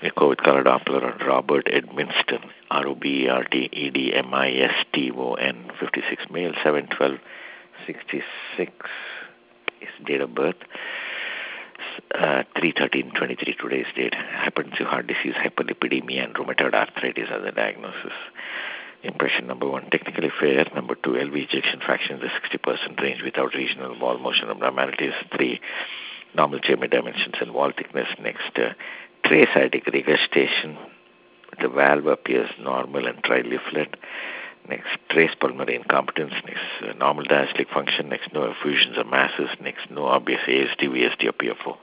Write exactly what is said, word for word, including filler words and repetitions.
Echo with color Doppler on Robert Edmiston, R O B E R T E D M I S T O N, fifty-six, male, seven twelve sixty-six is date of birth. Uh, three thirteen twenty-three today's date. Hypertensive heart disease, hyperlipidemia, and rheumatoid arthritis are the diagnosis. Impression number one, technically fair. Number two, L V ejection fraction in the sixty percent range without regional wall motion abnormalities. Three, normal chamber dimensions and wall thickness. Next, uh, trace-aortic regurgitation. The valve appears normal and tri-leaflet. Next, trace pulmonary incompetence. Next, uh, normal diastolic function. Next, no effusions or masses. Next, no obvious A S D, V S D, or P F O.